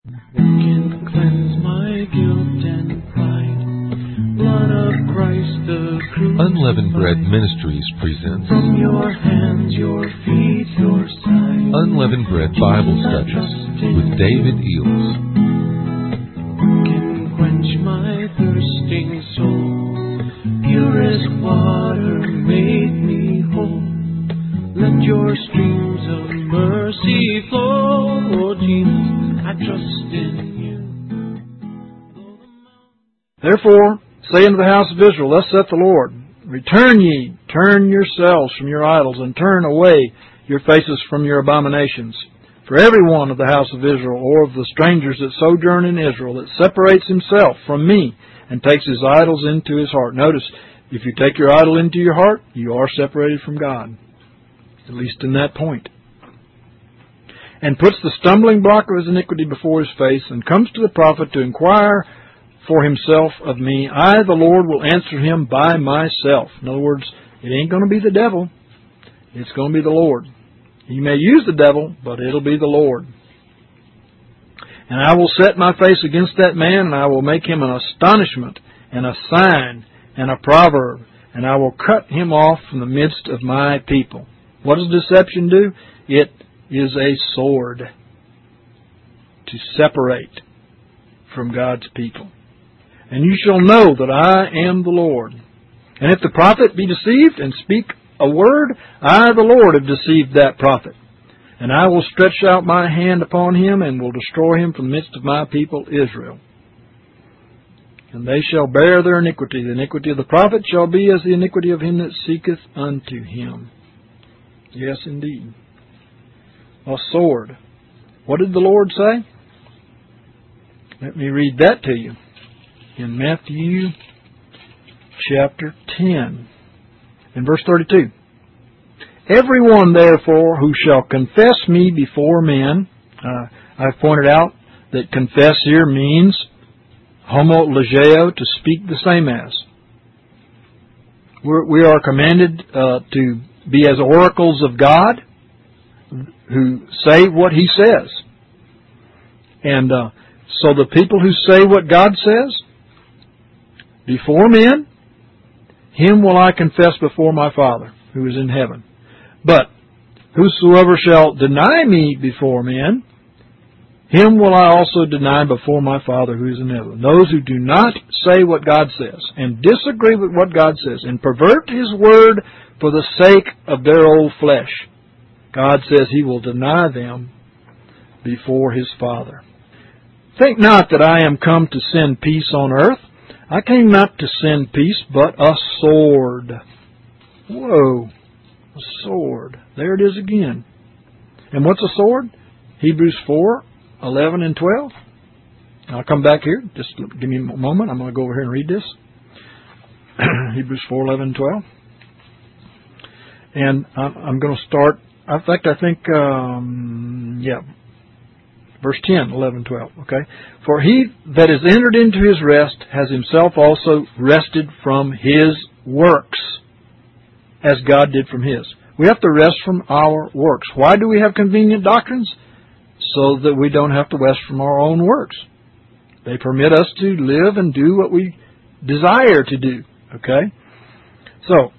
Can cleanse my guilt and pride. Blood of Christ the crucified. Unleavened Bread Ministries presents From your hands, your feet, your side. Unleavened Bread Bible Studies with David Eels. Can quench my thirsting soul. Purest water made me whole. Let your streams of mercy flow. Oh Jesus, I trust in you. Therefore, say unto the house of Israel, Thus saith the Lord, Return ye, turn yourselves from your idols, and turn away your faces from your abominations. For every one of the house of Israel, or of the strangers that sojourn in Israel, that separates himself from me, and takes his idols into his heart. Notice, if you take your idol into your heart, you are separated from God. At least in that point. And puts the stumbling block of his iniquity before his face, and comes to the prophet to inquire for himself of me, I, the Lord, will answer him by myself. In other words, it ain't going to be the devil. It's going to be the Lord. He may use the devil, but it'll be the Lord. And I will set my face against that man, and I will make him an astonishment, and a sign, and a proverb, and I will cut him off from the midst of my people. What does deception do? It is a sword to separate from God's people. And you shall know that I am the Lord. And if the prophet be deceived and speak a word, I, the Lord, have deceived that prophet. And I will stretch out my hand upon him, and will destroy him from the midst of my people Israel. And they shall bear their iniquity. The iniquity of the prophet shall be as the iniquity of him that seeketh unto him. Yes, indeed. A sword. What did the Lord say? Let me read that to you. In Matthew chapter 10, in verse 32. Everyone, therefore, who shall confess me before men, I've pointed out that confess here means homologeo, to speak the same as. We are commanded to be as oracles of God, who say what He says. And so the people who say what God says, before men, him will I confess before my Father, who is in heaven. But whosoever shall deny me before men, him will I also deny before my Father who is in heaven. Those who do not say what God says, and disagree with what God says, and pervert His word for the sake of their old flesh, God says He will deny them before His Father. Think not that I am come to send peace on earth. I came not to send peace, but a sword. Whoa, a sword. There it is again. And what's a sword? Hebrews 4:11 and 12. I'll come back here. Just give me a moment. I'm going to go over here and read this. Hebrews 4:11 and 12. And I'm going to start, verse 10, 11, 12, okay? For he that is entered into his rest has himself also rested from his works, as God did from His. We have to rest from our works. Why do we have convenient doctrines? So that we don't have to rest from our own works. They permit us to live and do what we desire to do, okay? So,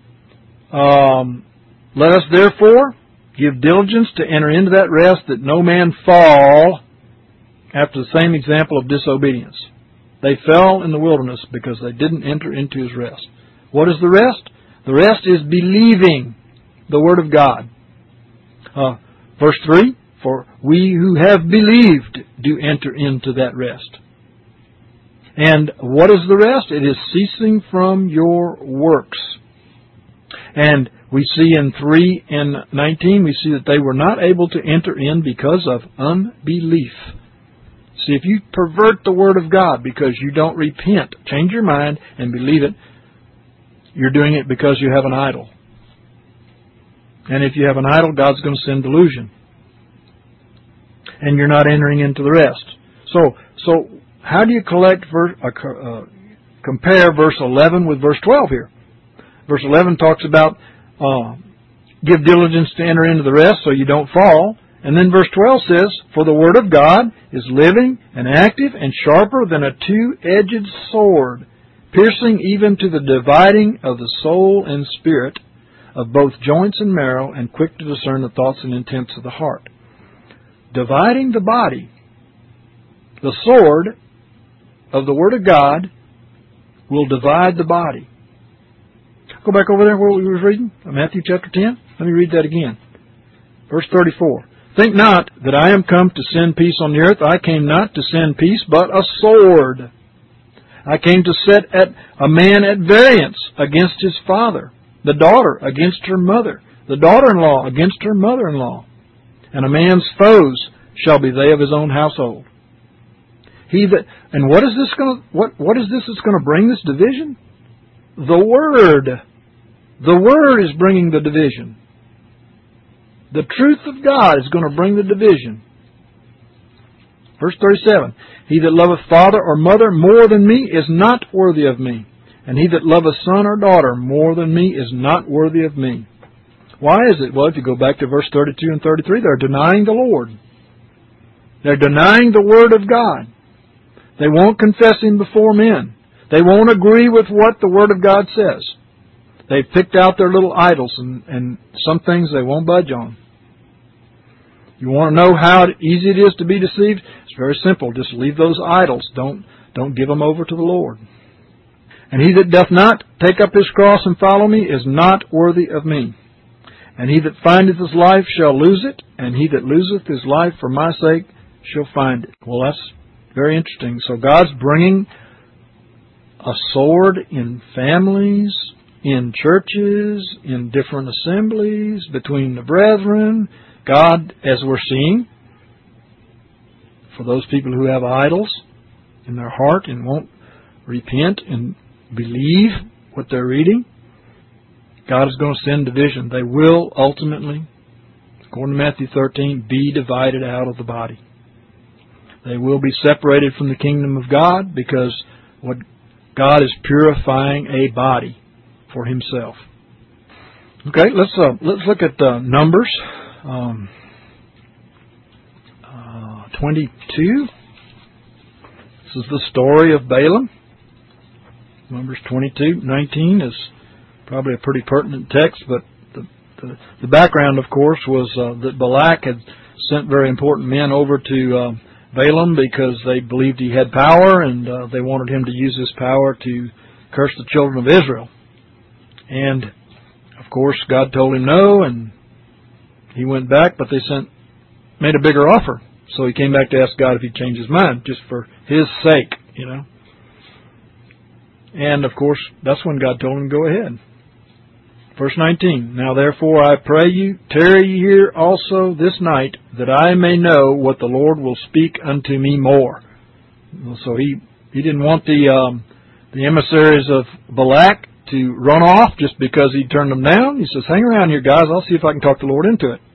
let us therefore give diligence to enter into that rest, that no man fall after the same example of disobedience. They fell in the wilderness because they didn't enter into His rest. What is the rest? The rest is believing the Word of God. Verse 3, for we who have believed do enter into that rest. And what is the rest? It is ceasing from your works. And we see in 3 and 19, we see that they were not able to enter in because of unbelief. See, if you pervert the Word of God because you don't repent, change your mind and believe it, you're doing it because you have an idol. And if you have an idol, God's going to send delusion. And you're not entering into the rest. So how do you compare verse 11 with verse 12 here? Verse 11 talks about give diligence to enter into the rest so you don't fall. And then verse 12 says, "For the word of God is living and active and sharper than a two-edged sword, piercing even to the dividing of the soul and spirit, of both joints and marrow, and quick to discern the thoughts and intents of the heart." Dividing the body. The sword of the Word of God will divide the body. Go back over there where we were reading, Matthew chapter 10. Let me read that again. Verse 34. "Think not that I am come to send peace on the earth. I came not to send peace, but a sword. I came to set a man at variance against his father, the daughter against her mother, the daughter-in-law against her mother-in-law. And a man's foes shall be they of his own household." And what is this going to? What is this that's going to bring this division? The Word. The Word is bringing the division. The truth of God is going to bring the division. Verse 37. "He that loveth father or mother more than me is not worthy of me. And he that loveth son or daughter more than me is not worthy of me." Why is it? Well, if you go back to verse 32 and 33, they're denying the Lord. They're denying the Word of God. They won't confess Him before men. They won't agree with what the Word of God says. They've picked out their little idols, and some things they won't budge on. You want to know how easy it is to be deceived? It's very simple. Just leave those idols. Don't give them over to the Lord. "And he that doth not take up his cross and follow me is not worthy of me. And he that findeth his life shall lose it, and he that loseth his life for my sake shall find it." Well, that's very interesting. So God's bringing a sword in families, in churches, in different assemblies, between the brethren. God, as we're seeing, for those people who have idols in their heart and won't repent and believe what they're reading, God is going to send division. They will ultimately, according to Matthew 13, be divided out of the body. They will be separated from the kingdom of God because what God is purifying a body for Himself. Okay, let's look at Numbers 22. This is the story of Balaam. Numbers 22:19 is probably a pretty pertinent text, but the background, of course, was that Balak had sent very important men over to Balaam because they believed he had power, and they wanted him to use his power to curse the children of Israel. And, of course, God told him no, and he went back, but they made a bigger offer. So he came back to ask God if he'd change his mind, just for his sake, you know. And, of course, that's when God told him to go ahead. Verse 19, "Now therefore I pray you, tarry ye here also this night, that I may know what the Lord will speak unto me more." So he didn't want the emissaries of Balak to run off just because he turned them down. He says, "Hang around here, guys. I'll see if I can talk the Lord into it."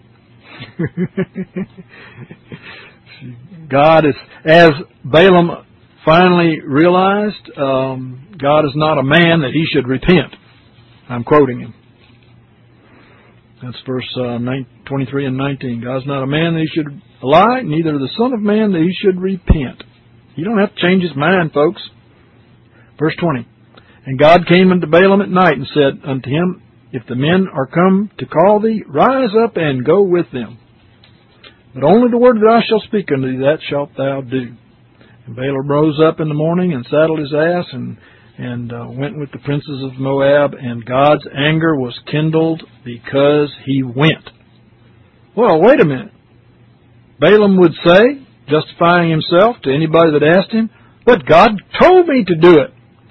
God is, as Balaam finally realized, God is not a man that he should repent. I'm quoting him. That's verse 23 and 19. God's not a man that he should lie, neither the Son of Man that he should repent. You don't have to change his mind, folks. Verse 20. "And God came unto Balaam at night and said unto him, If the men are come to call thee, rise up and go with them. But only the word that I shall speak unto thee, that shalt thou do. And Balaam rose up in the morning and saddled his ass and went with the princes of Moab, and God's anger was kindled because he went." Well, wait a minute. Balaam would say, justifying himself to anybody that asked him, "But God told me to do it."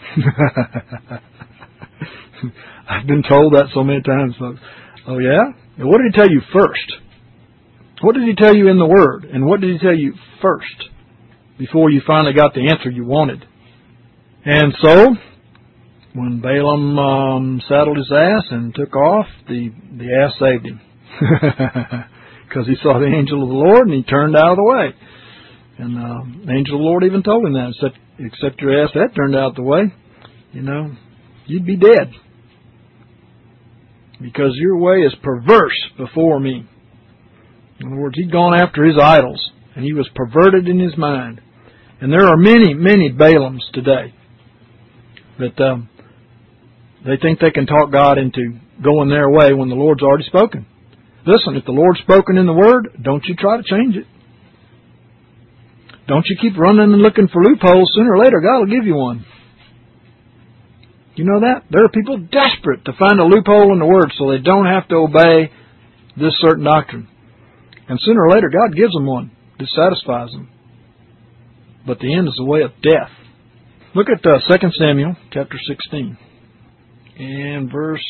I've been told that so many times, folks. Oh, yeah? And what did he tell you first? What did he tell you in the Word? And what did he tell you first before you finally got the answer you wanted? And so, when Balaam saddled his ass and took off, the ass saved him. Because he saw the angel of the Lord and he turned out of the way. And the angel of the Lord even told him that. Except your ass had turned out the way, you'd be dead. Because your way is perverse before me. In other words, he'd gone after his idols, and he was perverted in his mind. And there are many, many Balaams today that they think they can talk God into going their way when the Lord's already spoken. Listen, if the Lord's spoken in the Word, don't you try to change it. Don't you keep running and looking for loopholes. Sooner or later, God will give you one. You know that? There are people desperate to find a loophole in the Word so they don't have to obey this certain doctrine. And sooner or later, God gives them one that satisfies them. But the end is the way of death. Look at 2 Samuel chapter 16 and verse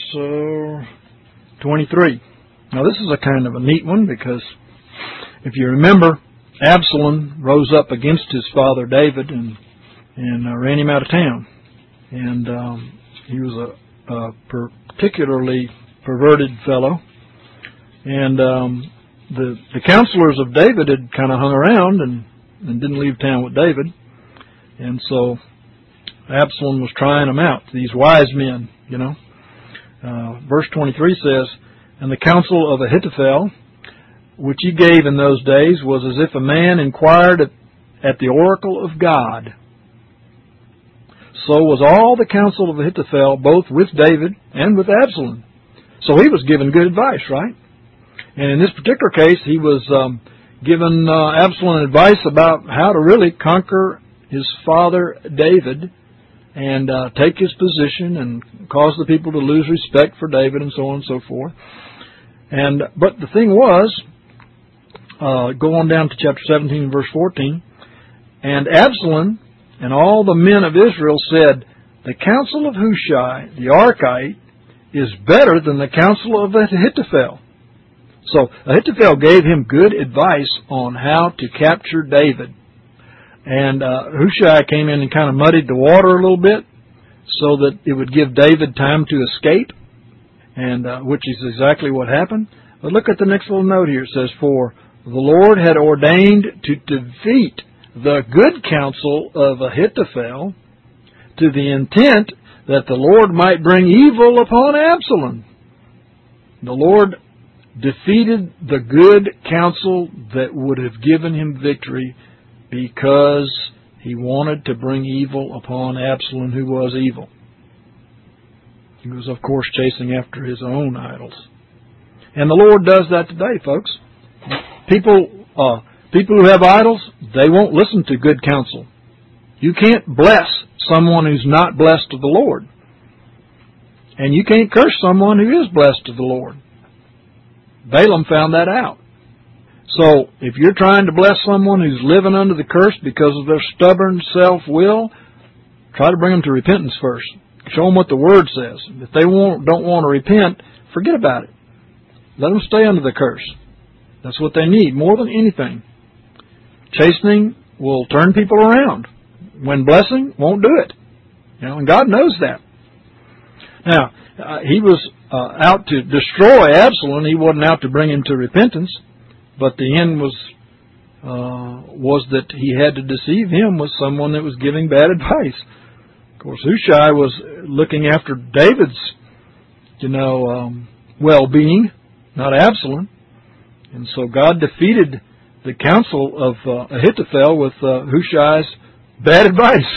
23. Now this is a kind of a neat one, because if you remember, Absalom rose up against his father David and ran him out of town. And he was a particularly perverted fellow. And the counselors of David had kind of hung around and didn't leave town with David. And so Absalom was trying them out, these wise men, you know. Verse 23 says, "And the counsel of Ahithophel, which he gave in those days, was as if a man inquired at the oracle of God. So was all the counsel of Ahithophel, both with David and with Absalom." So he was given good advice, right? And in this particular case, he was given Absalom advice about how to really conquer his father David and take his position and cause the people to lose respect for David and so on and so forth. But the thing was, go on down to chapter 17 verse 14, "And Absalom and all the men of Israel said, The counsel of Hushai the Archite is better than the counsel of Ahithophel." So Ahithophel gave him good advice on how to capture David. And Hushai came in and kind of muddied the water a little bit so that it would give David time to escape, and which is exactly what happened. But look at the next little note here. It says, "For the Lord had ordained to defeat the good counsel of Ahithophel to the intent that the Lord might bring evil upon Absalom." The Lord defeated the good counsel that would have given him victory because he wanted to bring evil upon Absalom, who was evil. He was, of course, chasing after his own idols. And the Lord does that today, folks. People who have idols, they won't listen to good counsel. You can't bless someone who's not blessed of the Lord. And you can't curse someone who is blessed of the Lord. Balaam found that out. So if you're trying to bless someone who's living under the curse because of their stubborn self-will, try to bring them to repentance first. Show them what the Word says. If they don't want to repent, forget about it. Let them stay under the curse. That's what they need more than anything. Chastening will turn people around. When blessing won't do it. And God knows that. Now, he was out to destroy Absalom. He wasn't out to bring him to repentance. But the end was that he had to deceive him with someone that was giving bad advice. Of course, Hushai was looking after David's, well-being, not Absalom. And so God defeated the counsel of Ahithophel with Hushai's bad advice.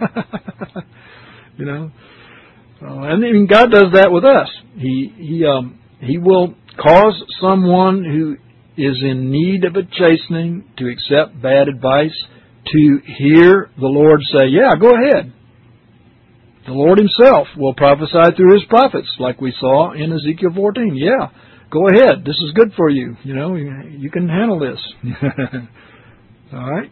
And then God does that with us. He will cause someone who is in need of a chastening to accept bad advice, to hear the Lord say, "Yeah, go ahead." The Lord Himself will prophesy through His prophets, like we saw in Ezekiel 14. "Yeah, go ahead. This is good for you. You can handle this." All right.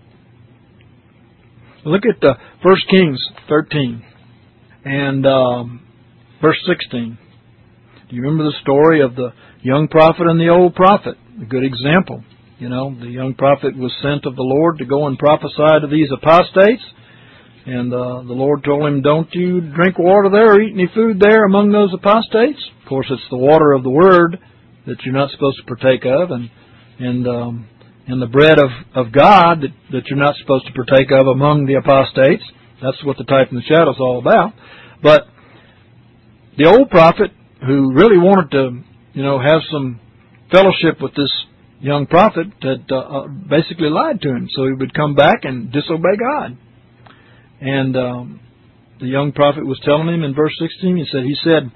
Look at 1 Kings 13 and verse 16. Do you remember the story of the young prophet and the old prophet? A good example. The young prophet was sent of the Lord to go and prophesy to these apostates. And the Lord told him, "Don't you drink water there or eat any food there among those apostates." Of course, it's the water of the Word that you're not supposed to partake of, and the bread of God that you're not supposed to partake of among the apostates. That's what the type and the shadow is all about. But the old prophet, who really wanted to, have some fellowship with this young prophet had basically lied to him, so he would come back and disobey God. And the young prophet was telling him in verse 16, he said,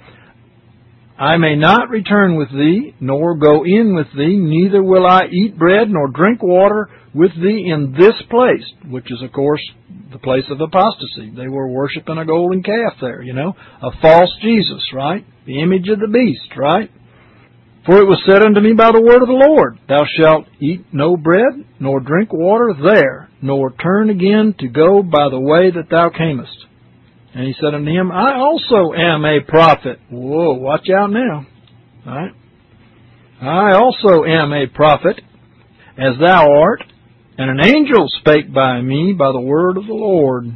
I may not return with thee, nor go in with thee, neither will I eat bread nor drink water with thee in this place, which is, of course, the place of apostasy. They were worshiping a golden calf there, a false Jesus, right? The image of the beast, right? For it was said unto me by the word of the Lord, Thou shalt eat no bread, nor drink water there, nor turn again to go by the way that thou camest. And he said unto him, I also am a prophet. Whoa, watch out now. All right? I also am a prophet, as thou art, and an angel spake by me by the word of the Lord,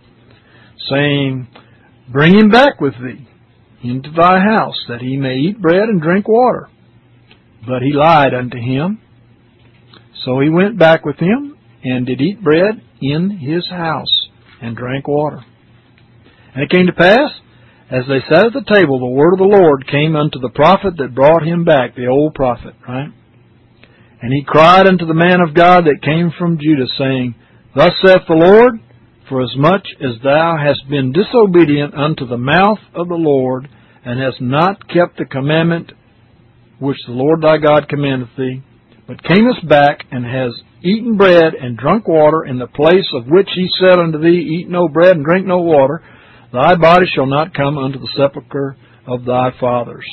saying, Bring him back with thee into thy house, that he may eat bread and drink water. But he lied unto him. So he went back with him, and did eat bread in his house, and drank water. And it came to pass, as they sat at the table, the word of the Lord came unto the prophet that brought him back, the old prophet, right? And he cried unto the man of God that came from Judah, saying, Thus saith the Lord, Forasmuch as thou hast been disobedient unto the mouth of the Lord, and hast not kept the commandment which the Lord thy God commandeth thee, but camest back, and hast eaten bread and drunk water in the place of which he said unto thee, Eat no bread and drink no water, thy body shall not come unto the sepulchre of thy fathers.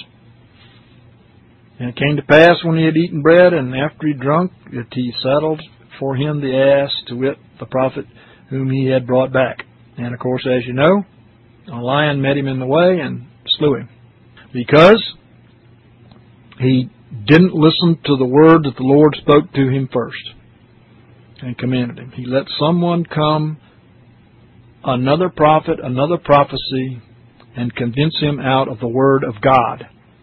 And it came to pass, when he had eaten bread, and after he drunk, that he saddled for him the ass, to wit, the prophet whom he had brought back. And of course, as you know, a lion met him in the way and slew him, because he didn't listen to the word that the Lord spoke to him first and commanded him. He let someone come, another prophet, another prophecy, and convince him out of the word of God.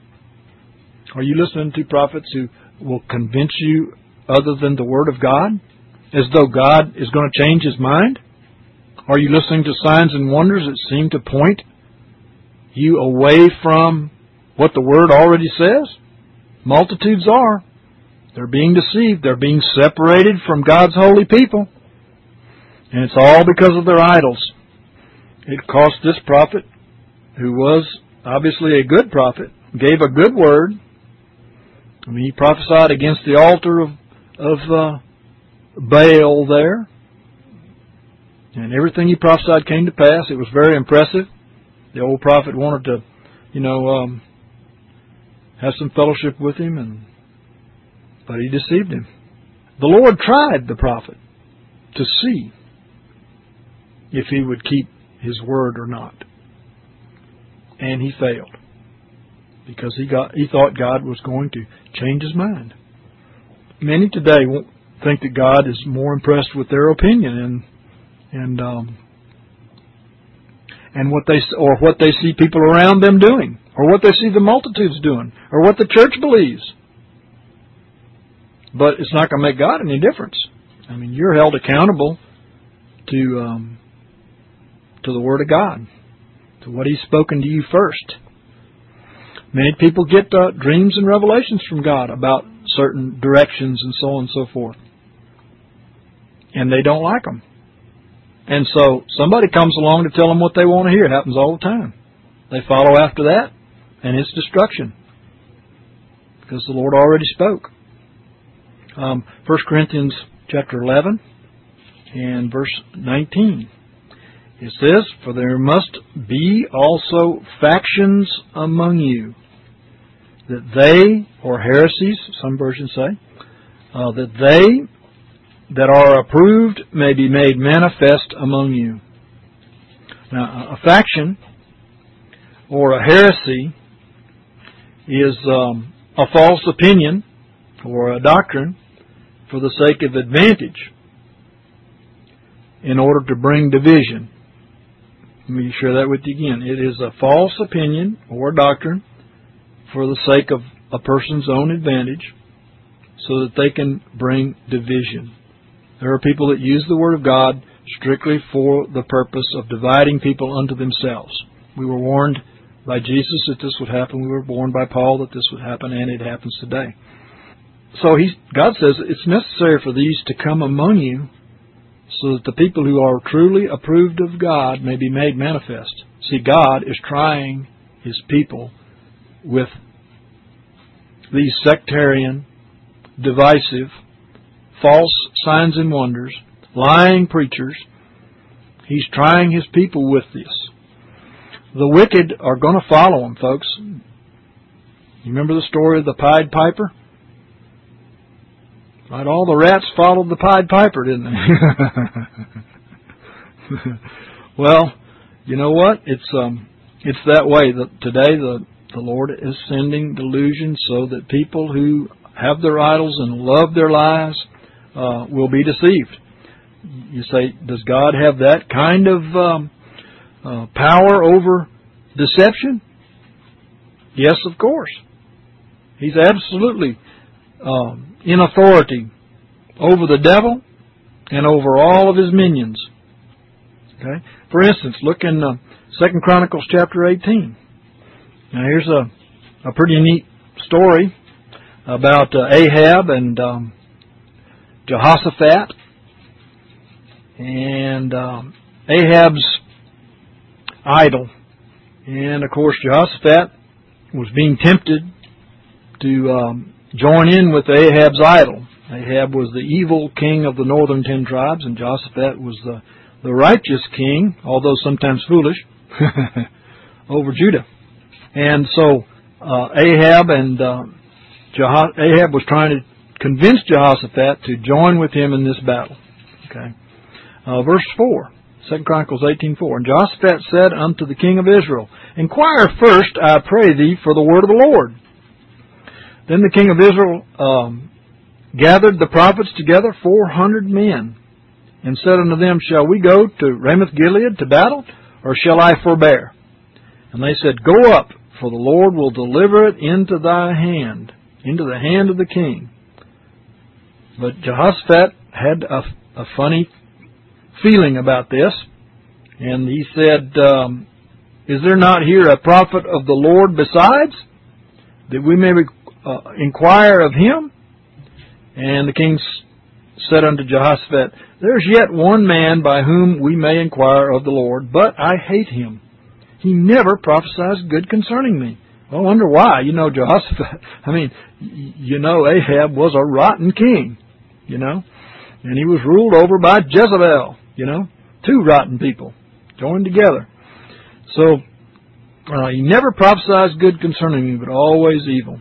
Are you listening to prophets who will convince you other than the word of God, as though God is going to change his mind? Are you listening to signs and wonders that seem to point you away from what the word already says? Multitudes are. They're being deceived. They're being separated from God's holy people. And it's all because of their idols. It cost this prophet, who was obviously a good prophet, gave a good word. I mean, he prophesied against the altar of Baal there. And everything he prophesied came to pass. It was very impressive. The old prophet wanted to, have some fellowship with him, but he deceived him. The Lord tried the prophet to see if he would keep his word or not. And he failed, because he thought God was going to change his mind. Many today think that God is more impressed with their opinion and what they see people around them doing, or what they see the multitudes doing, or what the church believes. But it's not going to make God any difference. I mean, you're held accountable to the Word of God, to what He's spoken to you first. Many people get dreams and revelations from God about certain directions and so on and so forth, and they don't like them. And so somebody comes along to tell them what they want to hear. It happens all the time. They follow after that, and it's destruction, because the Lord already spoke. 1 Corinthians chapter 11 and verse 19. It says, For there must be also factions among you, that they, or heresies, some versions say, that they that are approved may be made manifest among you. Now, a faction or a heresy is a false opinion or a doctrine for the sake of advantage in order to bring division. Let me share that with you again. It is a false opinion or doctrine for the sake of a person's own advantage so that they can bring division. There are people that use the Word of God strictly for the purpose of dividing people unto themselves. We were warned by Jesus that this would happen. We were warned by Paul that this would happen, and it happens today. So God says it's necessary for these to come among you so that the people who are truly approved of God may be made manifest. See, God is trying His people with these sectarian, divisive, false signs and wonders, lying preachers. He's trying His people with this. The wicked are going to follow Him, folks. You remember the story of the Pied Piper? Right, all the rats followed the Pied Piper, didn't they? Well, you know what? It's that way. Today the Lord is sending delusion so that people who have their idols and love their lies will be deceived. You say, does God have that kind of power over deception? Yes, of course. He's absolutely in authority over the devil and over all of his minions. Okay. For instance, look in 2 Chronicles chapter 18. Now here's a pretty neat story about Ahab and Jehoshaphat. And Ahab's idol. And of course Jehoshaphat was being tempted to join in with Ahab's idol. Ahab was the evil king of the northern 10 tribes, and Jehoshaphat was the righteous king, although sometimes foolish, over Judah. And so Ahab was trying to convince Jehoshaphat to join with him in this battle. Okay. Verse 4, 2 Chronicles 18:4. And Jehoshaphat said unto the king of Israel, Inquire first, I pray thee, for the word of the Lord. Then the king of Israel gathered the prophets together, 400 men, and said unto them, Shall we go to Ramoth-Gilead to battle, or shall I forbear? And they said, Go up, for the Lord will deliver it into thy hand, into the hand of the king. But Jehoshaphat had a funny feeling about this, and he said, Is there not here a prophet of the Lord besides, that we may inquire of him? And the king said unto Jehoshaphat, There is yet one man by whom we may inquire of the Lord, but I hate him. He never prophesies good concerning me. I wonder why. You know, Jehoshaphat, Ahab was a rotten king, and he was ruled over by Jezebel, 2 rotten people joined together. So, he never prophesies good concerning me, but always evil.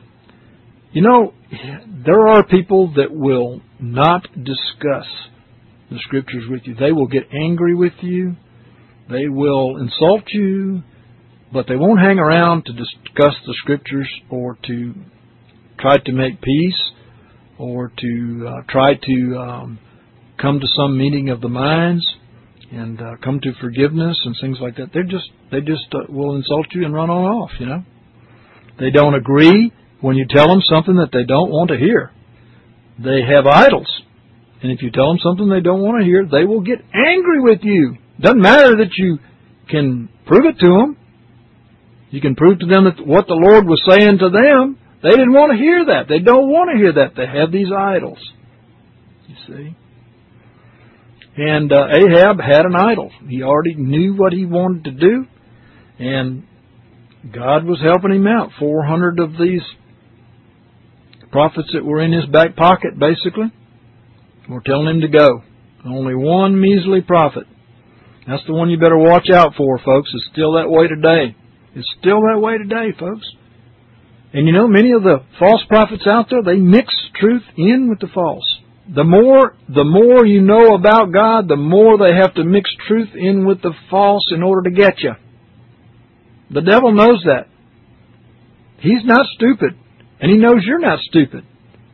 There are people that will not discuss the Scriptures with you. They will get angry with you. They will insult you, but they won't hang around to discuss the Scriptures or to try to make peace or to try to come to some meeting of the minds and come to forgiveness and things like that. They just will insult you and run on off, They don't agree when you tell them something that they don't want to hear. They have idols. And if you tell them something they don't want to hear, they will get angry with you. Doesn't matter that you can prove it to them. You can prove to them that what the Lord was saying to them, they didn't want to hear that. They don't want to hear that. They have these idols. You see? And Ahab had an idol. He already knew what he wanted to do. And God was helping him out. 400 of these prophets that were in his back pocket, basically, were telling him to go. Only one measly prophet. That's the one you better watch out for, folks. It's still that way today. It's still that way today, folks. And many of the false prophets out there, they mix truth in with the false. The more you know about God, the more they have to mix truth in with the false in order to get you. The devil knows that. He's not stupid, and he knows you're not stupid.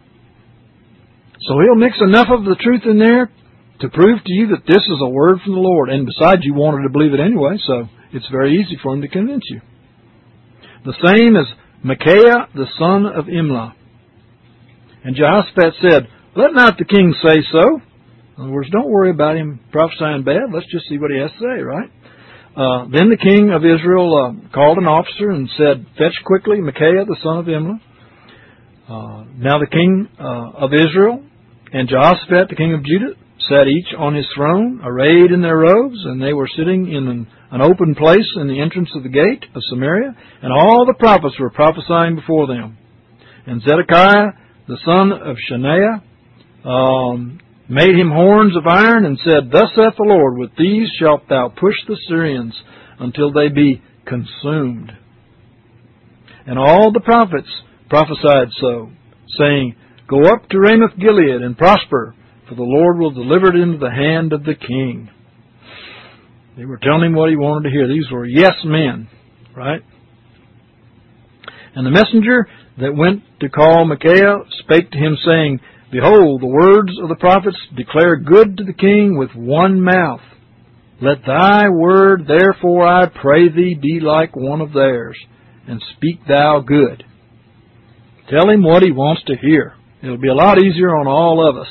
So he'll mix enough of the truth in there to prove to you that this is a word from the Lord. And besides, you wanted to believe it anyway, so it's very easy for him to convince you. The same as Micaiah, the son of Imlah. And Jehoshaphat said, Let not the king say so. In other words, don't worry about him prophesying bad. Let's just see what he has to say, right? Then the king of Israel called an officer and said, Fetch quickly Micaiah, the son of Imlah. Now the king of Israel and Jehoshaphat, the king of Judah, sat each on his throne, arrayed in their robes, and they were sitting in an open place in the entrance of the gate of Samaria, and all the prophets were prophesying before them. And Zedekiah, the son of Shaniah, made him horns of iron, and said, Thus saith the Lord, with these shalt thou push the Syrians until they be consumed. And all the prophets prophesied so, saying, Go up to Ramoth Gilead and prosper, for the Lord will deliver it into the hand of the king. They were telling him what he wanted to hear. These were yes men, right? And the messenger that went to call Micaiah spake to him, saying, Behold, the words of the prophets declare good to the king with one mouth. Let thy word, therefore, I pray thee, be like one of theirs, and speak thou good. Tell him what he wants to hear. It'll be a lot easier on all of us.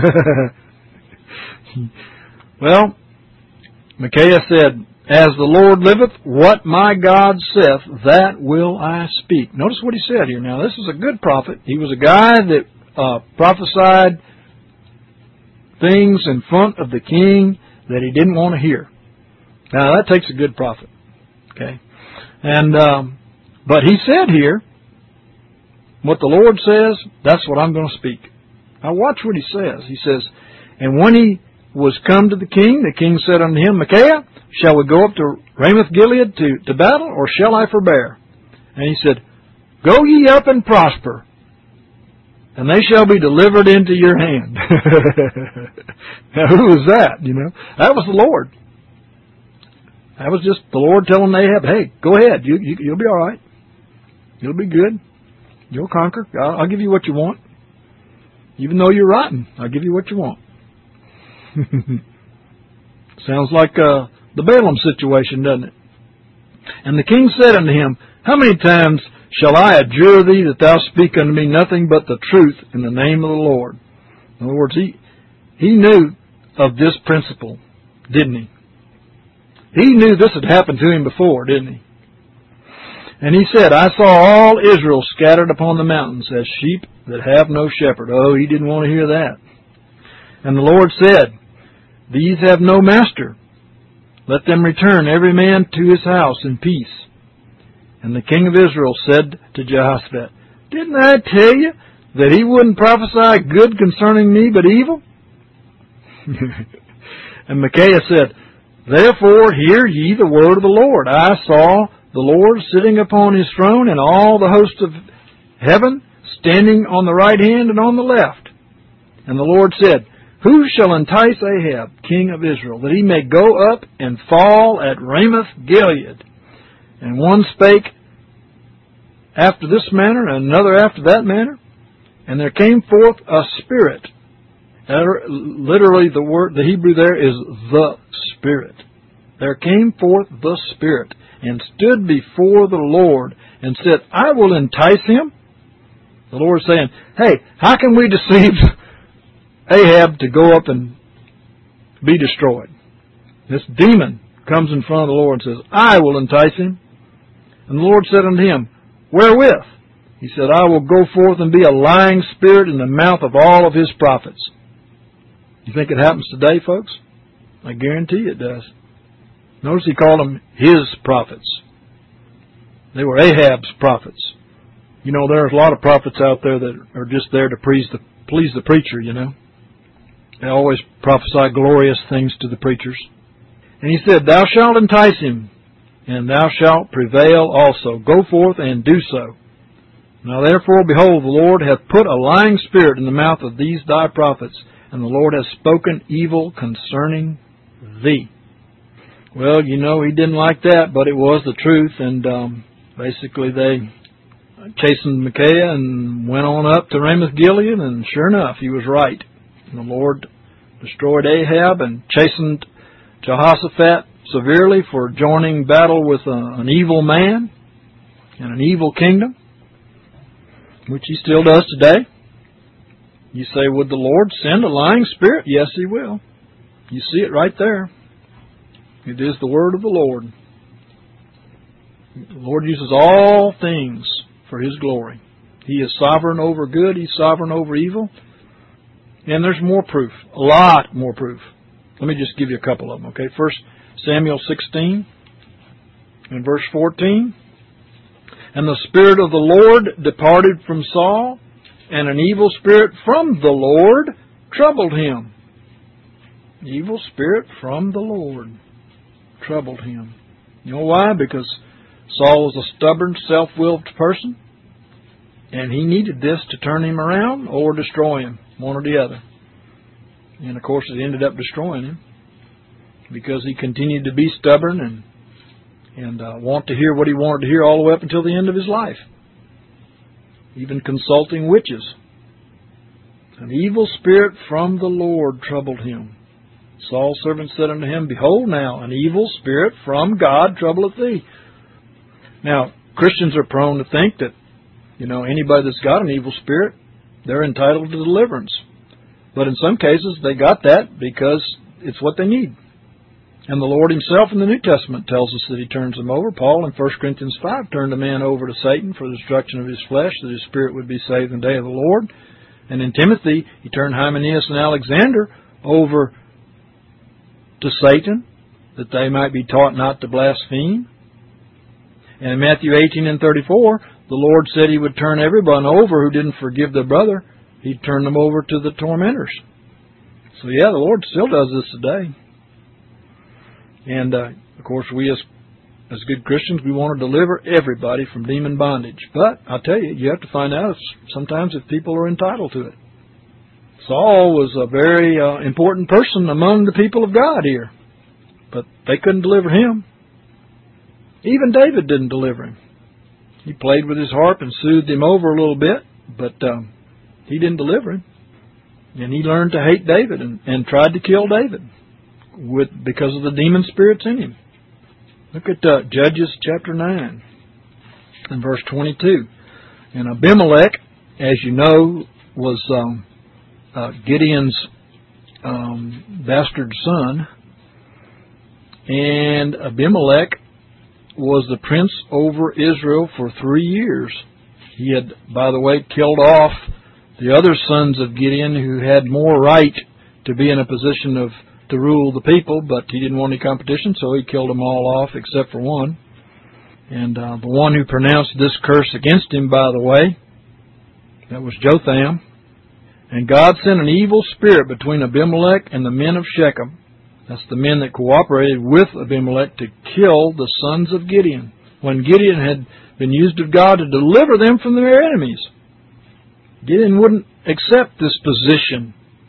Well, Micaiah said, As the Lord liveth, what my God saith, that will I speak. Notice what he said here. Now, this is a good prophet. He was a guy that prophesied things in front of the king that he didn't want to hear. Now, that takes a good prophet. Okay? And, but he said here, what the Lord says, that's what I'm going to speak. Now watch what he says. He says, And when he was come to the king said unto him, Micaiah, shall we go up to Ramoth Gilead to battle, or shall I forbear? And he said, Go ye up and prosper, and they shall be delivered into your hand. Now who was that? You know, that was the Lord. That was just the Lord telling Ahab, Hey, go ahead. You'll be all right. You'll be good. You'll conquer. I'll give you what you want. Even though you're rotten, I'll give you what you want. Sounds like the Balaam situation, doesn't it? And the king said unto him, How many times shall I adjure thee that thou speak unto me nothing but the truth in the name of the Lord? In other words, he knew of this principle, didn't he? He knew this had happened to him before, didn't he? And he said, I saw all Israel scattered upon the mountains as sheep that have no shepherd. Oh, he didn't want to hear that. And the Lord said, These have no master. Let them return every man to his house in peace. And the king of Israel said to Jehoshaphat, Didn't I tell you that he wouldn't prophesy good concerning me, but evil? And Micaiah said, Therefore hear ye the word of the Lord. I saw the Lord sitting upon his throne, and all the host of heaven standing on the right hand and on the left. And the Lord said, Who shall entice Ahab, king of Israel, that he may go up and fall at Ramoth Gilead? And one spake after this manner, and another after that manner. And there came forth a spirit. Literally, the Hebrew there is the Spirit. There came forth the Spirit, and stood before the Lord, and said, I will entice him. The Lord saying, Hey, how can we deceive Ahab to go up and be destroyed? This demon comes in front of the Lord and says, I will entice him. And the Lord said unto him, Wherewith? He said, I will go forth and be a lying spirit in the mouth of all of his prophets. You think it happens today, folks? I guarantee it does. Notice he called them his prophets. They were Ahab's prophets. You know, there's a lot of prophets out there that are just there to please the preacher, you know. They always prophesy glorious things to the preachers. And he said, Thou shalt entice him, and thou shalt prevail also. Go forth and do so. Now therefore, behold, the Lord hath put a lying spirit in the mouth of these thy prophets, and the Lord hath spoken evil concerning thee. Well, you know, he didn't like that, but it was the truth, and basically they chastened Micaiah and went on up to Ramoth Gilead, and sure enough, he was right. And the Lord destroyed Ahab and chastened Jehoshaphat severely for joining battle with an evil man and an evil kingdom, which he still does today. You say, would the Lord send a lying spirit? Yes, he will. You see it right there. It is the word of the Lord. The Lord uses all things for his glory. He is sovereign over good. He's sovereign over evil. And there's more proof, a lot more proof. Let me just give you a couple of them, okay? 1 Samuel 16 and verse 14. And the Spirit of the Lord departed from Saul, and an evil spirit from the Lord troubled him. Evil spirit from the Lord troubled him. You know why? Because Saul was a stubborn, self-willed person, and he needed this to turn him around or destroy him, one or the other. And of course it ended up destroying him because he continued to be stubborn and want to hear what he wanted to hear all the way up until the end of his life, even consulting witches. An evil spirit from the Lord troubled him. Saul's servant said unto him, Behold now, an evil spirit from God troubleth thee. Now, Christians are prone to think that, anybody that's got an evil spirit, they're entitled to deliverance. But in some cases, they got that because it's what they need. And the Lord Himself in the New Testament tells us that He turns them over. Paul in 1 Corinthians 5 turned a man over to Satan for the destruction of his flesh, that his spirit would be saved in the day of the Lord. And in Timothy, he turned Hymenaeus and Alexander over to Satan, that they might be taught not to blaspheme. And in Matthew 18 and 34, the Lord said He would turn everyone over who didn't forgive their brother. He'd turn them over to the tormentors. So yeah, the Lord still does this today. And, of course, we as good Christians, we want to deliver everybody from demon bondage. But, I'll tell you, you have to find out sometimes if people are entitled to it. Saul was a very important person among the people of God here. But they couldn't deliver him. Even David didn't deliver him. He played with his harp and soothed him over a little bit, but he didn't deliver him. And he learned to hate David and tried to kill David because of the demon spirits in him. Look at Judges chapter 9 and verse 22. And Abimelech, as you know, was Gideon's bastard son. And Abimelech was the prince over Israel for 3 years. He had, by the way, killed off the other sons of Gideon who had more right to be in a position to rule the people, but he didn't want any competition, so he killed them all off except for one. And the one who pronounced this curse against him, by the way, that was Jotham. And God sent an evil spirit between Abimelech and the men of Shechem. That's the men that cooperated with Abimelech to kill the sons of Gideon, when Gideon had been used of God to deliver them from their enemies. Gideon wouldn't accept this position,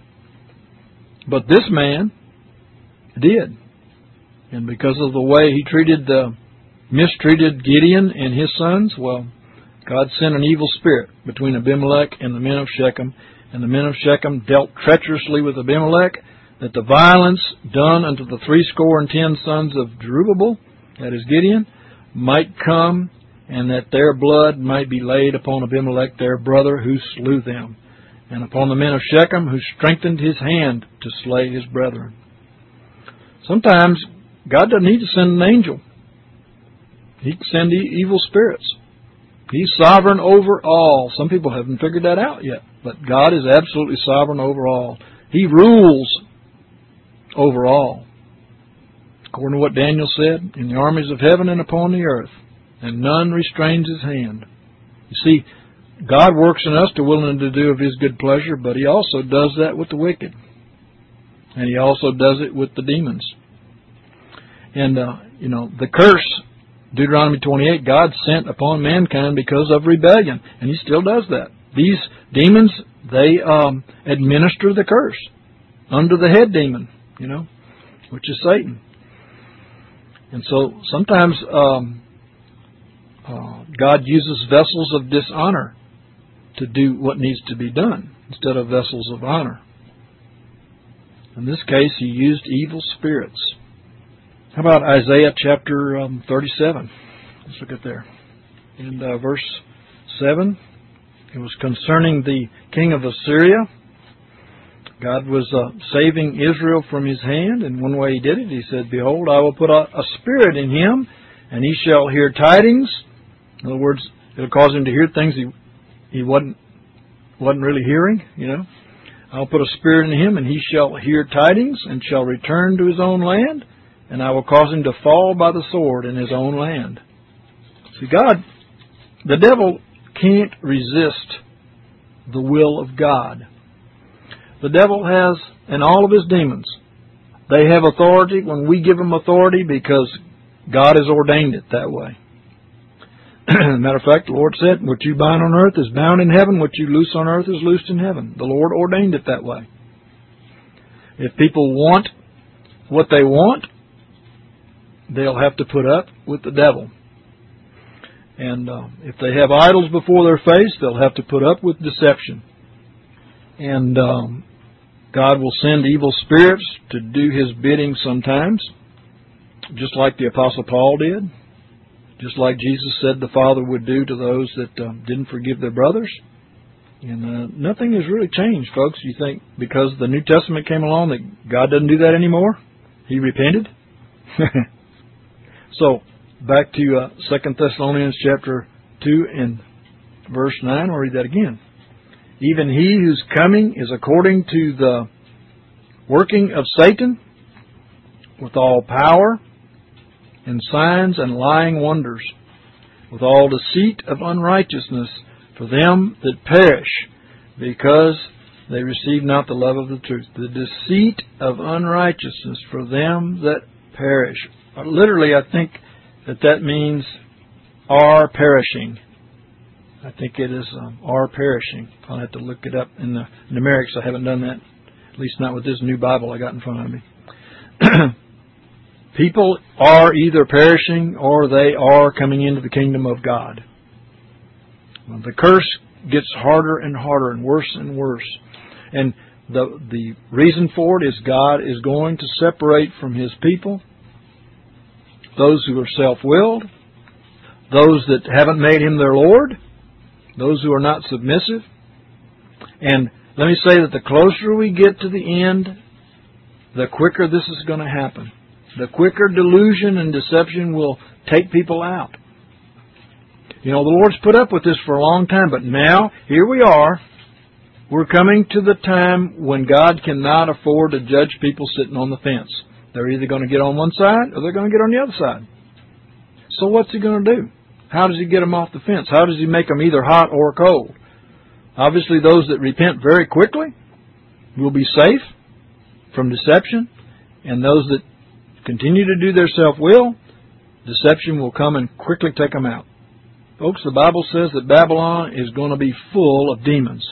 but this man did. And because of the way he mistreated Gideon and his sons, well, God sent an evil spirit between Abimelech and the men of Shechem. And the men of Shechem dealt treacherously with Abimelech, that the violence done unto the 70 sons of Jerubbaal, that is Gideon, might come, and that their blood might be laid upon Abimelech their brother, who slew them, and upon the men of Shechem, who strengthened his hand to slay his brethren. Sometimes God doesn't need to send an angel. He can send evil spirits. He's sovereign over all. Some people haven't figured that out yet, but God is absolutely sovereign over all. He rules over all. According to what Daniel said, in the armies of heaven and upon the earth, and none restrains His hand. You see, God works in us to willing to do of His good pleasure, but He also does that with the wicked. And He also does it with the demons. And, the curse, Deuteronomy 28, God sent upon mankind because of rebellion. And He still does that. These demons, they administer the curse under the head demon, which is Satan. And so sometimes God uses vessels of dishonor to do what needs to be done instead of vessels of honor. In this case, He used evil spirits. How about Isaiah chapter 37? Let's look at there. In verse 7, it was concerning the king of Assyria. God was saving Israel from his hand, and one way He did it, He said, Behold, I will put a spirit in him, and he shall hear tidings. In other words, it'll cause him to hear things he he wasn't really hearing, you know. I'll put a spirit in him, and he shall hear tidings, and shall return to his own land, and I will cause him to fall by the sword in his own land. See, the devil can't resist the will of God. The devil has, and all of his demons, they have authority when we give them authority because God has ordained it that way. Matter of fact, the Lord said, what you bind on earth is bound in heaven, what you loose on earth is loosed in heaven. The Lord ordained it that way. If people want what they want, they'll have to put up with the devil. And if they have idols before their face, they'll have to put up with deception. And God will send evil spirits to do His bidding sometimes, just like the Apostle Paul did. Just like Jesus said the Father would do to those that didn't forgive their brothers. And nothing has really changed, folks. You think because the New Testament came along that God doesn't do that anymore? He repented? So, back to 2 Thessalonians chapter 2 and verse 9. I'll read that again. Even he whose coming is according to the working of Satan with all power and signs and lying wonders, with all deceit of unrighteousness for them that perish, because they receive not the love of the truth. The deceit of unrighteousness for them that perish. Literally, I think that means are perishing. I think it is are perishing. I'll have to look it up in the numerics. I haven't done that, at least not with this new Bible I got in front of me. People are either perishing or they are coming into the kingdom of God. Well, the curse gets harder and harder and worse and worse. And the reason for it is God is going to separate from His people those who are self-willed, those that haven't made Him their Lord, those who are not submissive. And let me say that the closer we get to the end, the quicker this is going to happen. The quicker delusion and deception will take people out. You know, the Lord's put up with this for a long time, but now, here we are. We're coming to the time when God cannot afford to judge people sitting on the fence. They're either going to get on one side or they're going to get on the other side. So what's He going to do? How does He get them off the fence? How does He make them either hot or cold? Obviously, those that repent very quickly will be safe from deception, and those that continue to do their self-will, deception will come and quickly take them out. Folks, the Bible says that Babylon is going to be full of demons.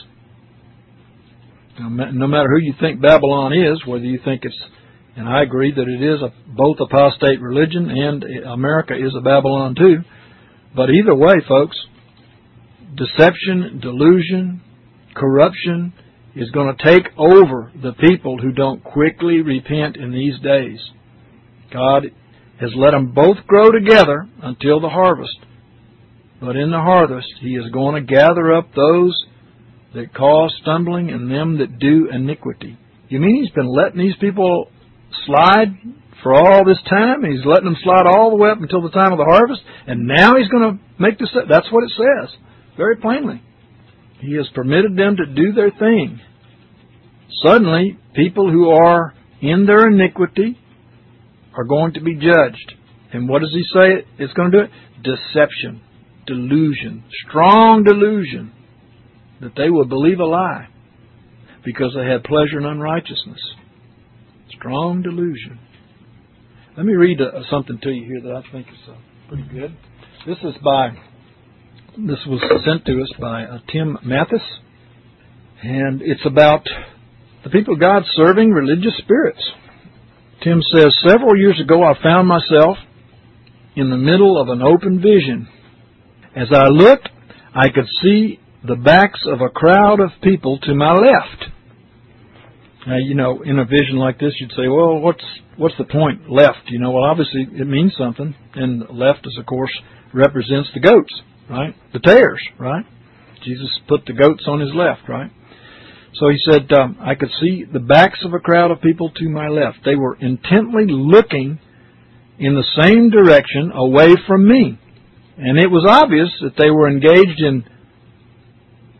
Now, no matter who you think Babylon is, whether you think it's, and I agree that it is both apostate religion and America is a Babylon too, but either way, folks, deception, delusion, corruption is going to take over the people who don't quickly repent in these days. God has let them both grow together until the harvest. But in the harvest, He is going to gather up those that cause stumbling and them that do iniquity. You mean He's been letting these people slide for all this time? He's letting them slide all the way up until the time of the harvest? And now He's going to make this... That's what it says, very plainly. He has permitted them to do their thing. Suddenly, people who are in their iniquity are going to be judged. And what does He say it's going to do? Deception, delusion, strong delusion, that they will believe a lie because they had pleasure in unrighteousness. Strong delusion. Let me read something to you here that I think is pretty good. This was sent to us by Tim Mathis, and it's about the people of God serving religious spirits. Tim says, several years ago I found myself in the middle of an open vision. As I looked, I could see the backs of a crowd of people to my left. Now, you know, in a vision like this, you'd say, well, what's the point? Left. You know, well, obviously it means something. And left, is, of course, represents the goats, right? The tares, right? Jesus put the goats on His left, right? So he said, I could see the backs of a crowd of people to my left. They were intently looking in the same direction away from me. And it was obvious that they were engaged in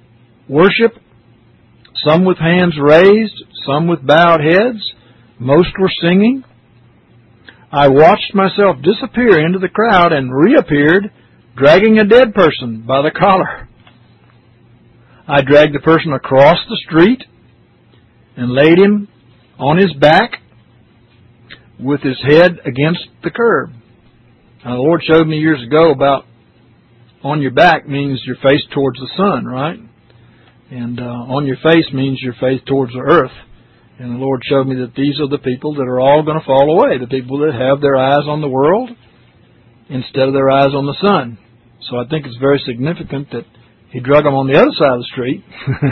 worship, some with hands raised, some with bowed heads. Most were singing. I watched myself disappear into the crowd and reappeared, dragging a dead person by the collar. I dragged the person across the street and laid him on his back with his head against the curb. Now, the Lord showed me years ago about on your back means your face towards the sun, right? And on your face means your face towards the earth. And the Lord showed me that these are the people that are all going to fall away, the people that have their eyes on the world instead of their eyes on the sun. So I think it's very significant that He drug them on the other side of the street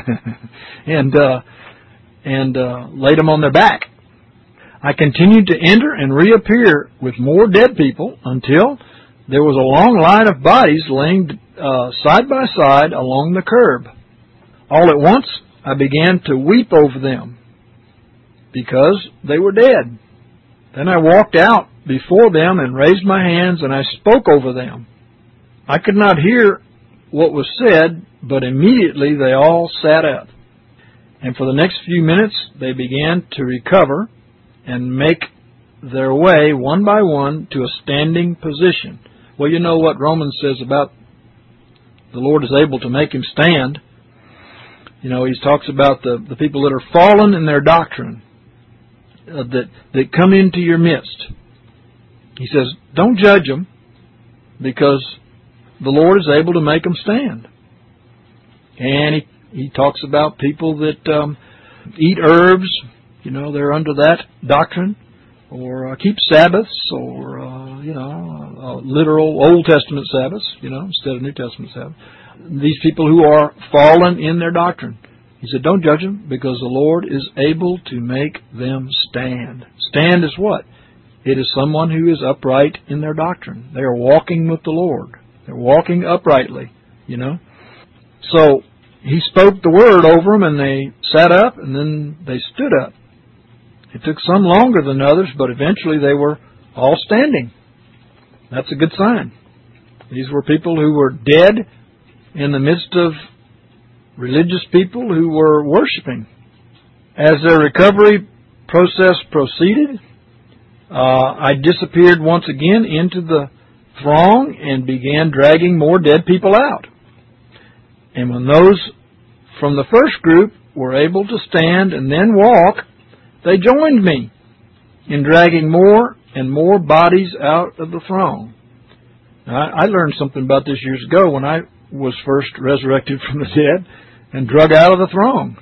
and laid them on their back. I continued to enter and reappear with more dead people until there was a long line of bodies laying side by side along the curb. All at once, I began to weep over them because they were dead. Then I walked out before them and raised my hands and I spoke over them. I could not hear what was said, but immediately they all sat up. And for the next few minutes, they began to recover and make their way one by one to a standing position. Well, you know what Romans says about the Lord is able to make him stand. You know, he talks about the people that are fallen in their doctrine, that come into your midst. He says, don't judge them, because the Lord is able to make them stand. And he talks about people that eat herbs, you know, they're under that doctrine, or keep Sabbaths, or, literal Old Testament Sabbaths, you know, instead of New Testament Sabbaths. These people who are fallen in their doctrine. He said, don't judge them, because the Lord is able to make them stand. Stand is what? It is someone who is upright in their doctrine. They are walking with the Lord. They're walking uprightly, you know. So he spoke the word over them, and they sat up, and then they stood up. It took some longer than others, but eventually they were all standing. That's a good sign. These were people who were dead in the midst of religious people who were worshiping. As their recovery process proceeded, I disappeared once again into the throng and began dragging more dead people out. And when those from the first group were able to stand and then walk, they joined me in dragging more and more bodies out of the throng. Now, I learned something about this years ago when I was first resurrected from the dead and drug out of the throng.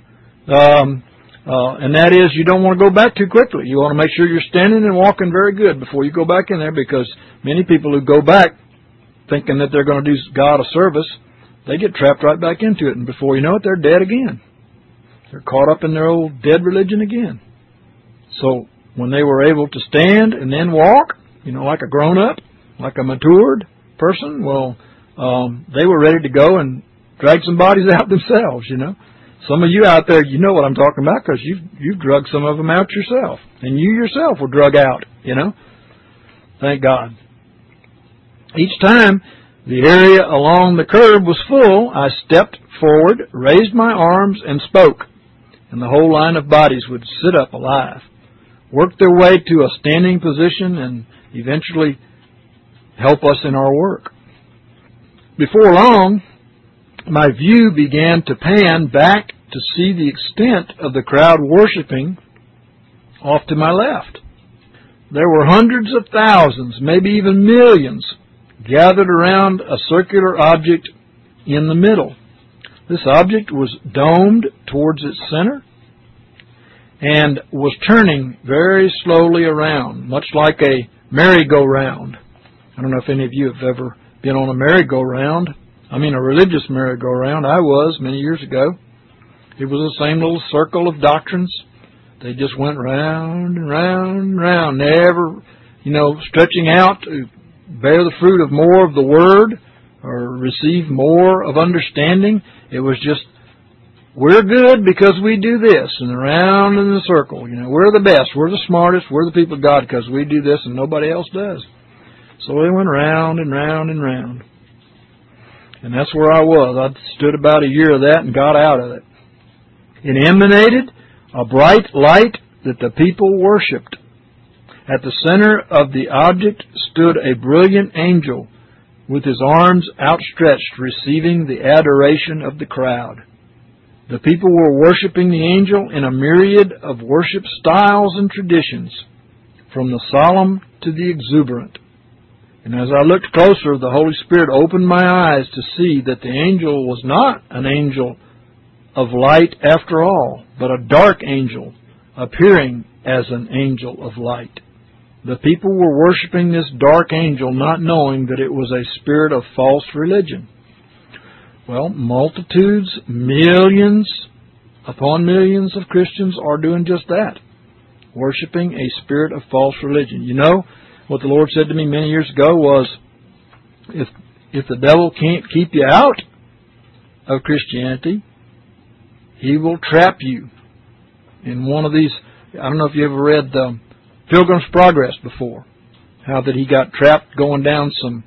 And that is, you don't want to go back too quickly. You want to make sure you're standing and walking very good before you go back in there, because many people who go back thinking that they're going to do God a service, they get trapped right back into it, and before you know it, they're dead again. They're caught up in their old dead religion again. So when they were able to stand and then walk, you know, like a grown-up, like a matured person, well, they were ready to go and drag some bodies out themselves, you know. Some of you out there, you know what I'm talking about, because you've drugged some of them out yourself. And you yourself were drug out, you know. Thank God. Each time the area along the curb was full, I stepped forward, raised my arms, and spoke. And the whole line of bodies would sit up alive, work their way to a standing position, and eventually help us in our work. Before long, my view began to pan back to see the extent of the crowd worshiping off to my left. There were hundreds of thousands, maybe even millions, gathered around a circular object in the middle. This object was domed towards its center and was turning very slowly around, much like a merry-go-round. I don't know if any of you have ever been on a merry-go-round. I mean a religious merry-go-round. I was many years ago. It was the same little circle of doctrines. They just went round and round and round, never, stretching out to bear the fruit of more of the Word or receive more of understanding. It was just, we're good because we do this, and around in the circle. We're the best, we're the smartest, we're the people of God because we do this and nobody else does. So they went round and round and round. And that's where I was. I stood about a year of that and got out of it. It emanated a bright light that the people worshipped. At the center of the object stood a brilliant angel with his arms outstretched, receiving the adoration of the crowd. The people were worshiping the angel in a myriad of worship styles and traditions, from the solemn to the exuberant. And as I looked closer, the Holy Spirit opened my eyes to see that the angel was not an angel of light after all, but a dark angel appearing as an angel of light. The people were worshiping this dark angel, not knowing that it was a spirit of false religion. Well, multitudes, millions upon millions of Christians are doing just that, worshiping a spirit of false religion. You know, what the Lord said to me many years ago was, if the devil can't keep you out of Christianity, he will trap you in one of these. I don't know if you ever read Pilgrim's Progress before, how that he got trapped going down some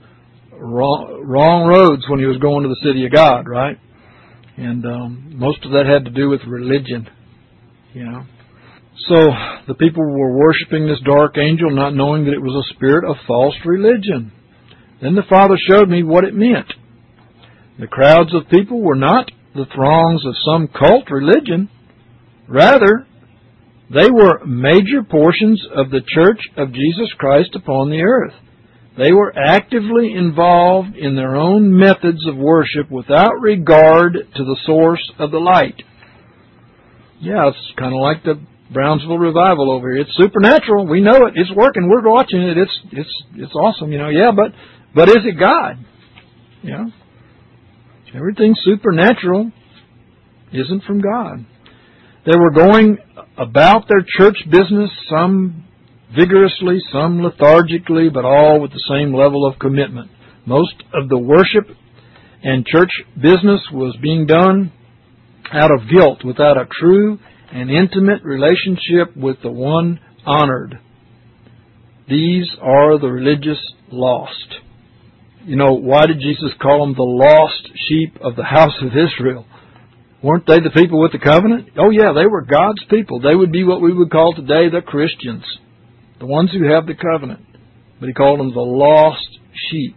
wrong roads when he was going to the city of God, right? And most of that had to do with religion, you know. So the people were worshiping this dark angel, not knowing that it was a spirit of false religion. Then the Father showed me what it meant. The crowds of people were not the throngs of some cult religion. Rather, they were major portions of the Church of Jesus Christ upon the earth. They were actively involved in their own methods of worship without regard to the source of the light. Yeah, it's kind of like the Brownsville revival over here. It's supernatural. We know it. It's working. We're watching it. It's awesome, you know. Yeah, but is it God? You know, everything supernatural isn't from God. They were going about their church business, some vigorously, some lethargically, but all with the same level of commitment. Most of the worship and church business was being done out of guilt, without a true and intimate relationship with the one honored. These are the religious lost. You know, why did Jesus call them the lost sheep of the house of Israel? Weren't they the people with the covenant? Oh yeah, they were God's people. They would be what we would call today the Christians, the ones who have the covenant. But he called them the lost sheep.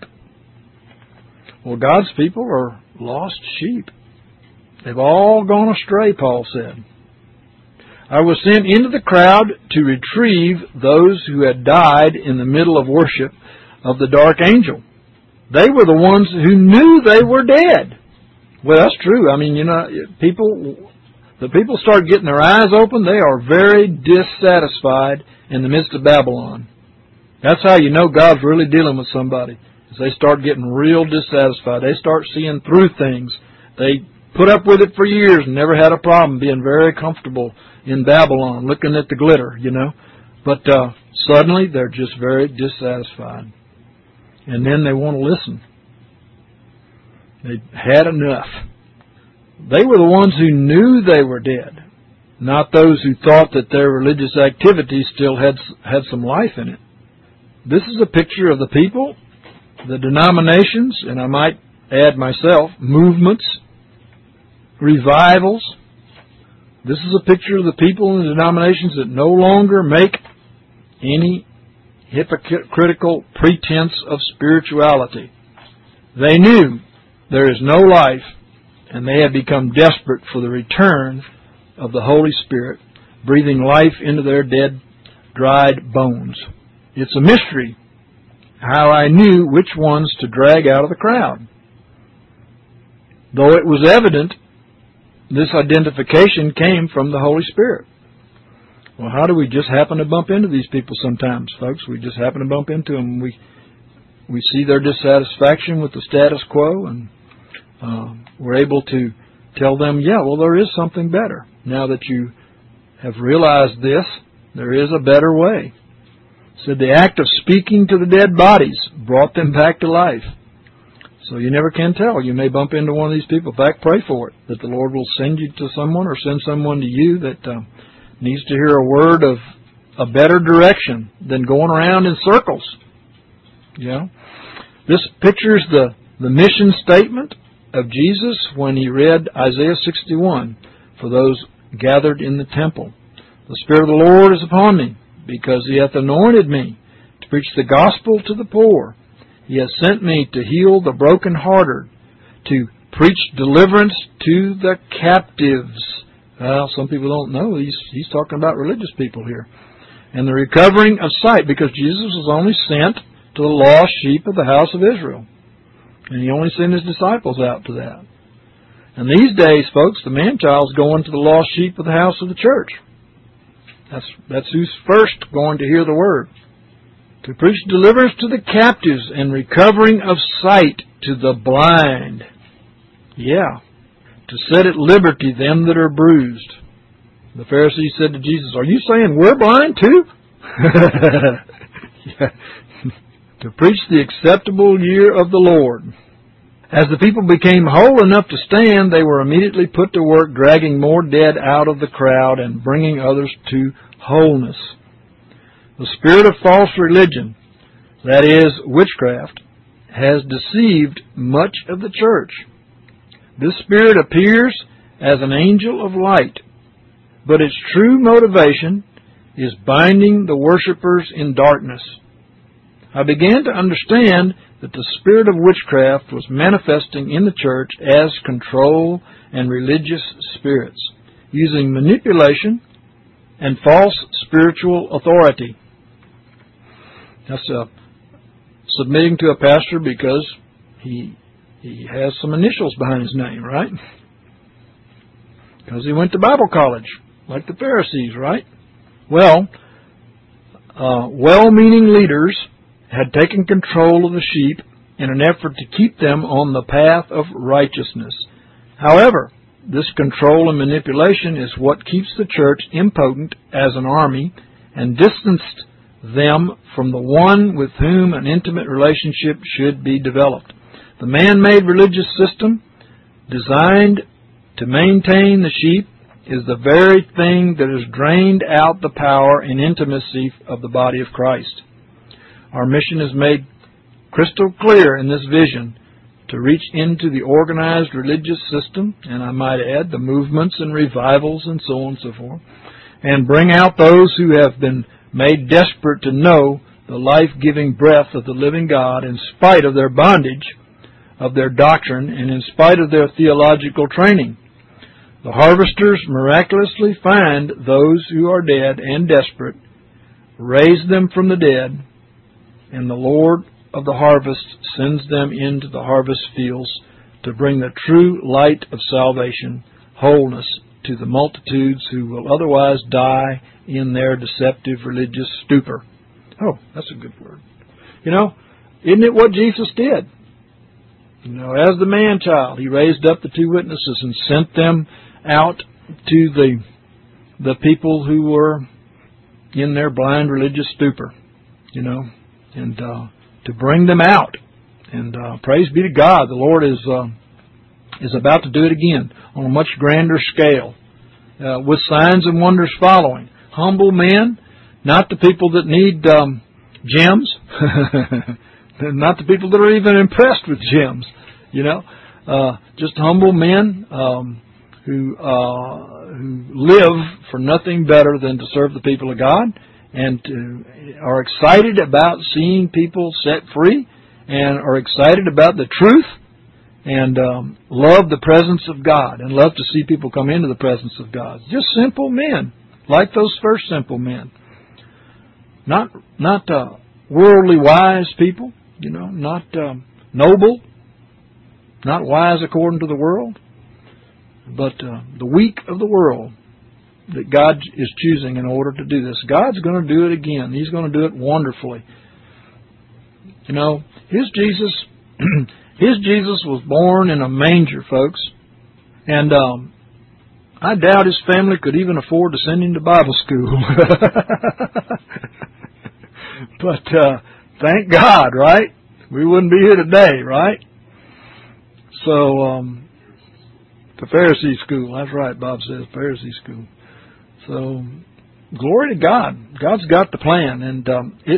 Well, God's people are lost sheep. They've all gone astray, Paul said. I was sent into the crowd to retrieve those who had died in the middle of worship of the dark angel. They were the ones who knew they were dead. Well, that's true. I mean, you know, the people start getting their eyes open. They are very dissatisfied in the midst of Babylon. That's how you know God's really dealing with somebody. Is they start getting real dissatisfied. They start seeing through things. They put up with it for years and never had a problem, being very comfortable in Babylon, looking at the glitter, you know. But suddenly they're just very dissatisfied. And then they want to listen. They had enough. They were the ones who knew they were dead, not those who thought that their religious activity still had some life in it. This is a picture of the people, the denominations, and I might add myself, movements, revivals. This is a picture of the people and the denominations that no longer make any hypocritical pretense of spirituality. They knew there is no life, and they have become desperate for the return of the Holy Spirit, breathing life into their dead, dried bones. It's a mystery how I knew which ones to drag out of the crowd. Though it was evident, this identification came from the Holy Spirit. Well, how do we just happen to bump into these people sometimes, folks? We just happen to bump into them. We see their dissatisfaction with the status quo, and we're able to tell them, yeah, well, there is something better. Now that you have realized this, there is a better way. Said the act of speaking to the dead bodies brought them back to life. So you never can tell. You may bump into one of these people. In fact, pray for it, that the Lord will send you to someone or send someone to you that needs to hear a word of a better direction than going around in circles. You know? This pictures the mission statement of Jesus when he read Isaiah 61 for those gathered in the temple. The Spirit of the Lord is upon me, because he hath anointed me to preach the gospel to the poor. He has sent me to heal the brokenhearted, to preach deliverance to the captives. Well, some people don't know. He's talking about religious people here. And the recovering of sight, because Jesus was only sent to the lost sheep of the house of Israel. And he only sent his disciples out to that. And these days, folks, the man-child's going to the lost sheep of the house of the church. That's who's first going to hear the word. To preach deliverance to the captives and recovering of sight to the blind. Yeah. To set at liberty them that are bruised. The Pharisees said to Jesus, "Are you saying we're blind too?" Yeah. To preach the acceptable year of the Lord. As the people became whole enough to stand, they were immediately put to work dragging more dead out of the crowd and bringing others to wholeness. The spirit of false religion, that is, witchcraft, has deceived much of the church. This spirit appears as an angel of light, but its true motivation is binding the worshipers in darkness. I began to understand that the spirit of witchcraft was manifesting in the church as control and religious spirits, using manipulation and false spiritual authority. That's submitting to a pastor because he has some initials behind his name, right? Because he went to Bible college, like the Pharisees, right? Well, well-meaning leaders had taken control of the sheep in an effort to keep them on the path of righteousness. However, this control and manipulation is what keeps the church impotent as an army and distanced them from the one with whom an intimate relationship should be developed. The man-made religious system designed to maintain the sheep is the very thing that has drained out the power and intimacy of the body of Christ. Our mission is made crystal clear in this vision to reach into the organized religious system, and I might add the movements and revivals and so on and so forth, and bring out those who have been made desperate to know the life-giving breath of the living God in spite of their bondage, of their doctrine, and in spite of their theological training. The harvesters miraculously find those who are dead and desperate, raise them from the dead, and the Lord of the harvest sends them into the harvest fields to bring the true light of salvation, wholeness, to the multitudes who will otherwise die in their deceptive religious stupor. Oh, that's a good word. You know, isn't it what Jesus did? You know, as the man-child, he raised up the two witnesses and sent them out to the people who were in their blind religious stupor, you know, and to bring them out. And praise be to God, the Lord is about to do it again on a much grander scale, with signs and wonders following. Humble men, not the people that need gems, not the people that are even impressed with gems, you know, just humble men who live for nothing better than to serve the people of God, and are excited about seeing people set free, and are excited about the truth, and love the presence of God, and love to see people come into the presence of God. Just simple men, like those first simple men. Not worldly wise people, you know, not noble, not wise according to the world, but the weak of the world that God is choosing in order to do this. God's going to do it again. He's going to do it wonderfully. You know, his Jesus was born in a manger, folks. And I doubt his family could even afford to send him to Bible school. But thank God, right? We wouldn't be here today, right? So, the Pharisee school. That's right, Bob says, Pharisee school. So, glory to God. God's got the plan, and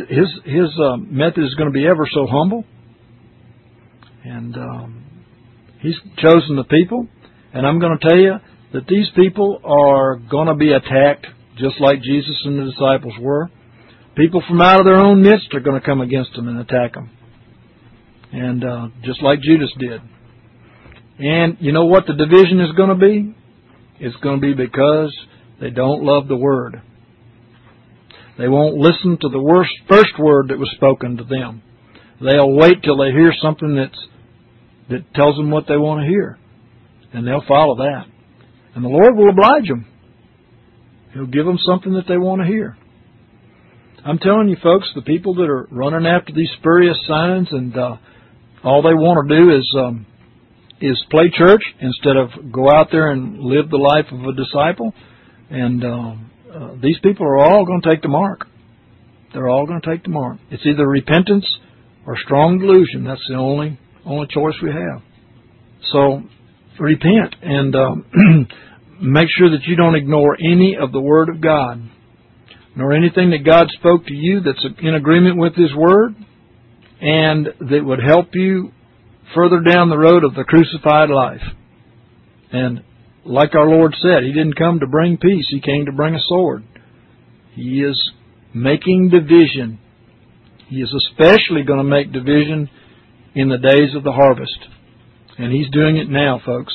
his method is going to be ever so humble. And He's chosen the people, and I'm going to tell you that these people are going to be attacked just like Jesus and the disciples were. People from out of their own midst are going to come against them and attack them. And just like Judas did. And you know what the division is going to be? It's going to be because they don't love the Word. They won't listen to the first word that was spoken to them. They'll wait till they hear something that tells them what they want to hear. And they'll follow that. And the Lord will oblige them. He'll give them something that they want to hear. I'm telling you, folks, the people that are running after these spurious signs and all they want to do is play church instead of go out there and live the life of a disciple. And these people are all going to take the mark. They're all going to take the mark. It's either repentance or strong delusion. That's the only choice we have. So repent and make sure that you don't ignore any of the Word of God, nor anything that God spoke to you that's in agreement with His Word and that would help you further down the road of the crucified life. And like our Lord said, He didn't come to bring peace. He came to bring a sword. He is making division. He is especially going to make division in the days of the harvest. And He's doing it now, folks.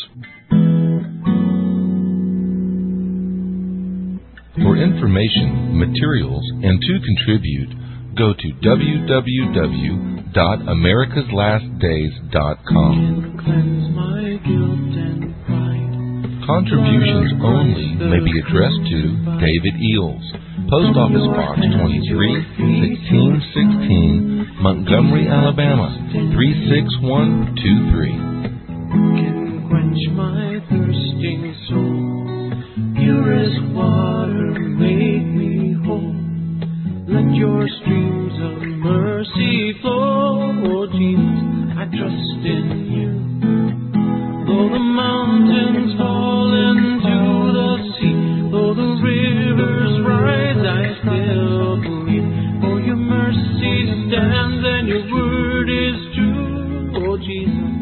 For information, materials, and to contribute, go to www.americaslastdays.com. Contributions only may be addressed to David Eels, Post Office Box 23, 1616, Montgomery, Alabama, 36123. Can quench my thirsting soul. Purest water, make me whole. Let your streams of mercy flow. Oh, Jesus, I trust in you. Though the mountains fall into the sea, though the rivers rise, I still believe. For your mercy stands and your word is true. Oh, Jesus,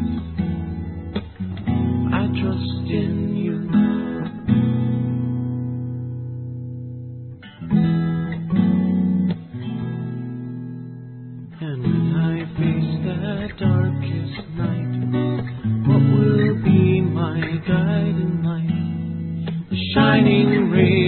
I trust in you. And when I face that darkest night, what will be my guiding light? The shining ray